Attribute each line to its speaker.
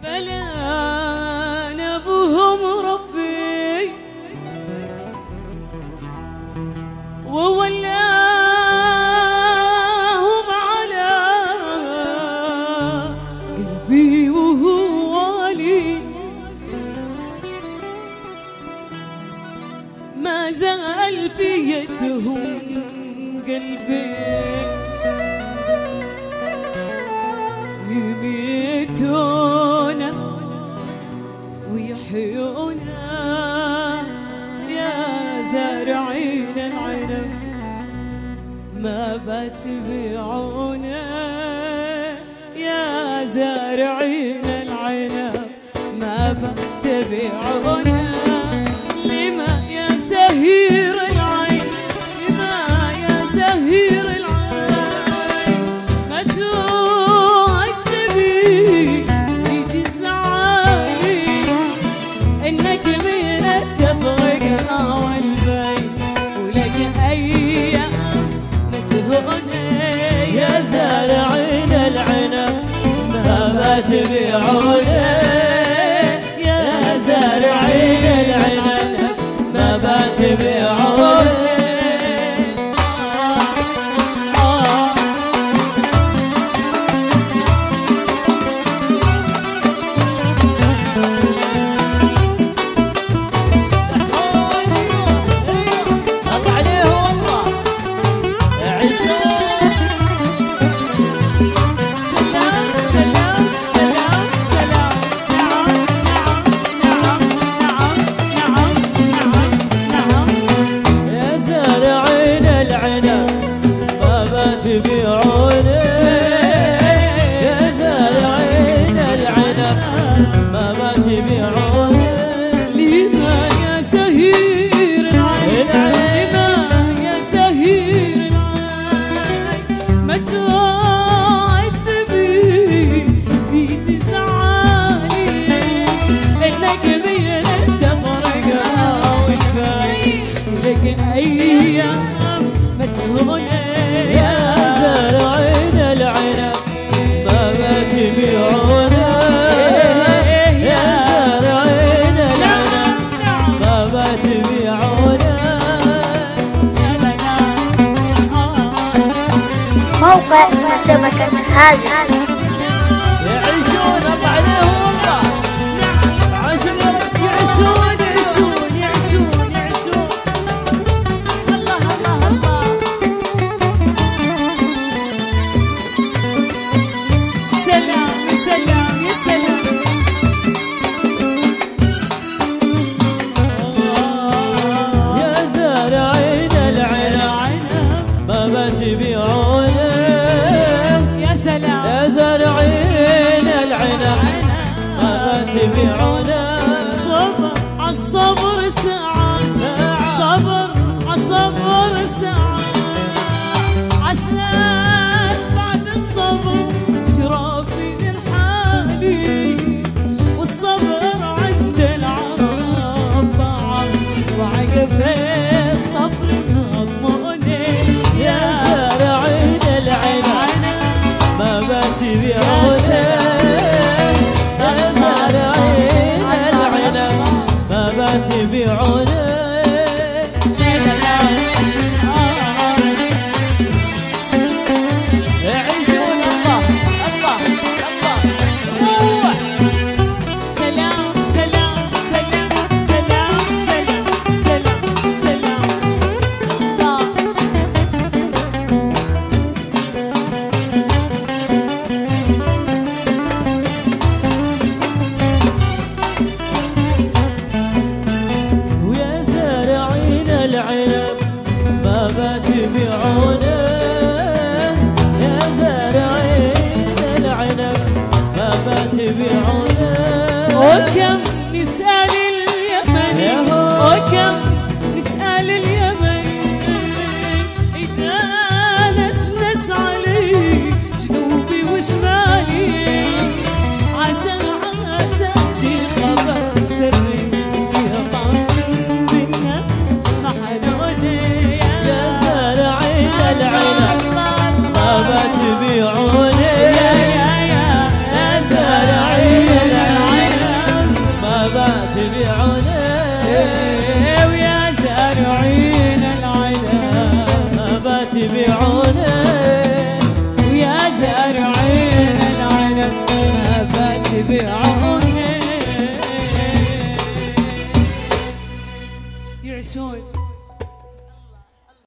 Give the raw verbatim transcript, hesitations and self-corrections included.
Speaker 1: فلان ابوهم ربي وولاهم على قلبي وهو والي، ما زال في يدهم قلبي يميتونا ويحيونا يا زارعين العنب، ما بتبيعونا يا زارعين العنب، ما بتبيعونا. لما يا زهير العين، لما يا زهير العين، ما تعذبي وتزعلي انك من تفرق اول بين، ولك ايام مسهونه يا زارعين العنب، ما تبيعونا يا زارعين العنب، ما بتبيعونا. تبيعونا يا زارعين العنب، ما ما تبيعونا. لما يا زهير العين، لما يا زهير العين، ما تعذبي في تزعلي انك بين تفرق والباقي، لكن ايام مسهونه يا زارعين العنب، ما بتبيعونا يا زارعين العنب، ما بتبيعونا.
Speaker 2: موقع شبكة هذه
Speaker 1: يعيشون الله عليهم والله، عاشوا يعيشون يعيشون يعيشون يعيشون. الله الله الله. سلام سلام يا سلام. يا زارعين العنب، ما بتبيعونا يا سلام، يا زارعين العنب، ما بتبيعونا. صبر عالصبر ساعة، صبر عالصبر ساعة، عسلك بعد الصبر تشرب من الحالي، والصبر عند العرب بعض، وعقب الصبر مضموني يا زارعين العنب، ما بتبيعونا يا زارعين العنب، ما بتبيعونا. يعيشون الله الله الله. روح سلام سلام سلام سلام سلام سلام سلام الله. ويا زارعين العنب، ما بتبيعونا يا زارعين العنب، ما بتبيعونا. وكم نسأل اليمن، وكم نسأل اليمن، إذا نسنس علي جنوبي وشمالي، عسى عسى شي خبر سري يطعم بالنفس محنوني يا زارعين العنب، ما بتبيعونا يا زارعين العنب، تبيعونه
Speaker 3: ويا زارعين العنب
Speaker 1: ما تبيعونه
Speaker 3: ويا زارعين العنب ما تبيعونه يعيشون